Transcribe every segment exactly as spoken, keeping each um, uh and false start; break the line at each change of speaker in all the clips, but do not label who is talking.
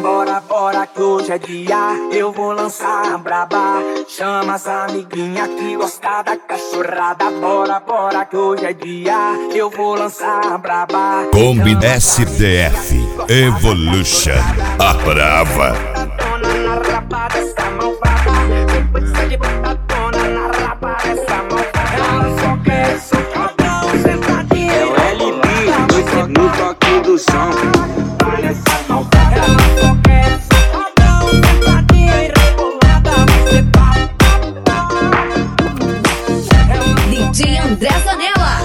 Bora, bora que hoje é dia, eu vou lançar a braba. Chama as amiguinhas que gostam da cachorrada. Bora, bora que hoje é dia, eu vou lançar a braba.
Kombi S D F Evolution, a brava.
É o L B no toque do som.
D J André Zanella.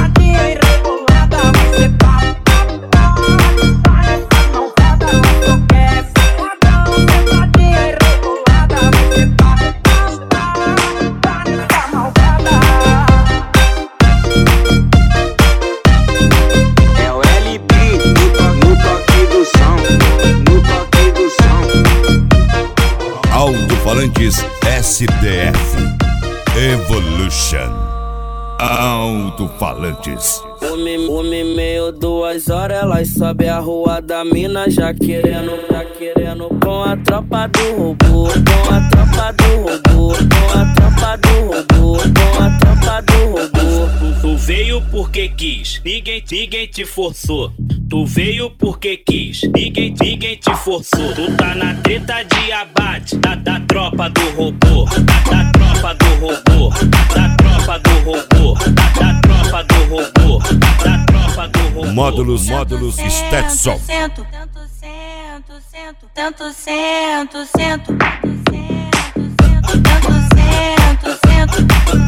É o L B no toque do som. No toque do som.
Alto-falantes S D F Evolution. Alto-falantes.
Uma, uma e meia, duas horas, elas sobe a rua da mina, já querendo, já querendo com a tropa do robô, com a tropa do robô, com a tropa do robô, com a tropa do robô.
Tu, tu veio porque quis, ninguém, ninguém te forçou. Tu veio porque quis, ninguém, ninguém te forçou. Tu tá na treta de abate, da, da tropa do robô, da, da tropa do robô, da tropa do robô, da, da tropa do robô, da tropa do robô.
Módulos, módulos Stetson.
Sento, sento, sento, sento, tanto sento, sento, tanto sento, sento,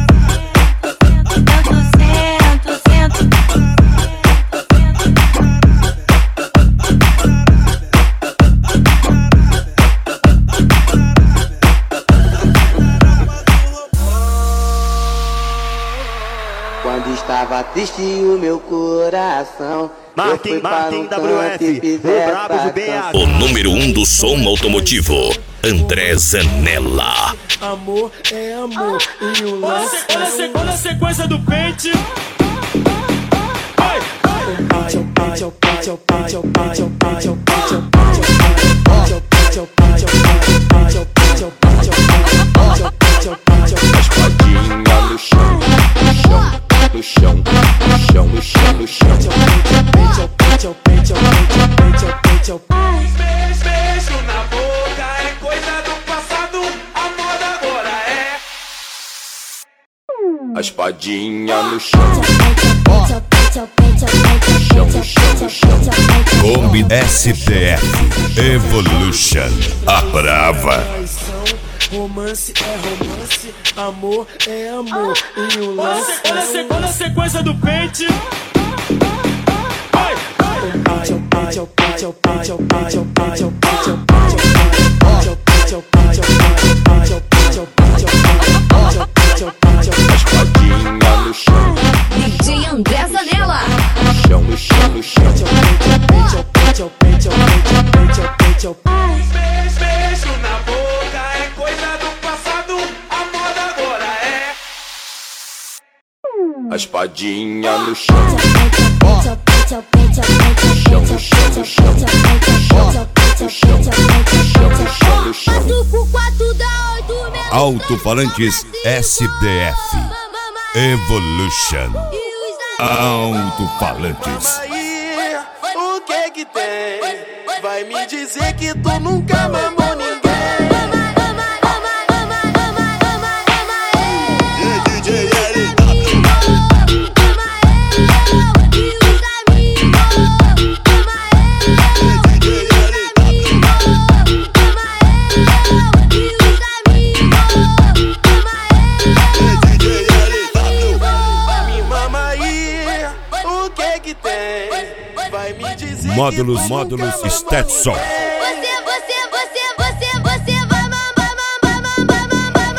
tanto sento, sento.
Quando estava triste o meu coração,
Martin, Martin W F, o brabo do B A.
O número um do som automotivo, André Zanella.
Amor é amor e o lance é
Olha, olha a sequência do pente.
Espadinha no chão, no chão, no chão, no chão, no chão, no chão.
Beijo na boca é coisa do passado, a moda agora é.
A espadinha no chão, chão, no chão, no chão.
Kombi S D F Evolution, a brava.
romance é romance, amor é amor e o lance é
olha, olha a sequência do pente.
Espadinha no chão,
D J André Zanella.
chão, no chão, no chão.
Beijo na boca é coisa do passado, a moda agora é.
A espadinha no chão, chão, no chão, no chão. No chão, no chão, no chão, no chão.
Alto-falantes S D F Evolution. Alto-falantes.
Aí, o que que tem? Vai me dizer que tu nunca mamou ninguém.
Módulos, módulos Stetson.
Você, você, você, você, você vai mamar, mamar, mamar, mamar,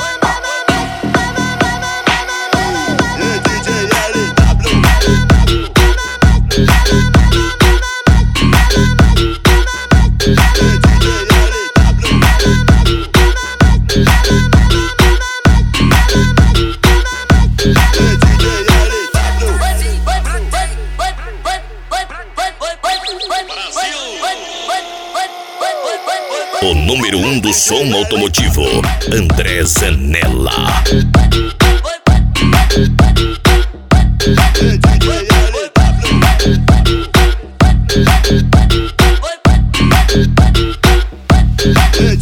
O número um do som automotivo, André Zanella.
Hey,